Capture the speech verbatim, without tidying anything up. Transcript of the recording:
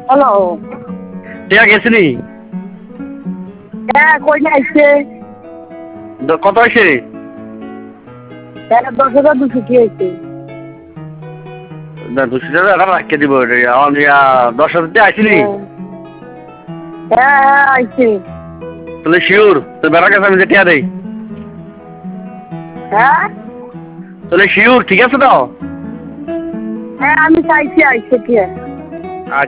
Hello. টিয়া গেছিনি? হ্যাঁ, কই না আইছে? কত হয়েছে? হ্যাঁ, দশ হাজার দুশো কি হয়েছে? না দুশো টাকা এখন রাখিয়ে দিব। আমার দশ হাজার টাকা আইসিনি? হ্যাঁ হ্যাঁ আইছে। তাহলে শিওর তো বেড়া গেছে আমি যে টিয়া দেই। হ্যাঁ তাহলে শিওর ঠিক আছে তো? হ্যাঁ আমি চাইছি আইছে কি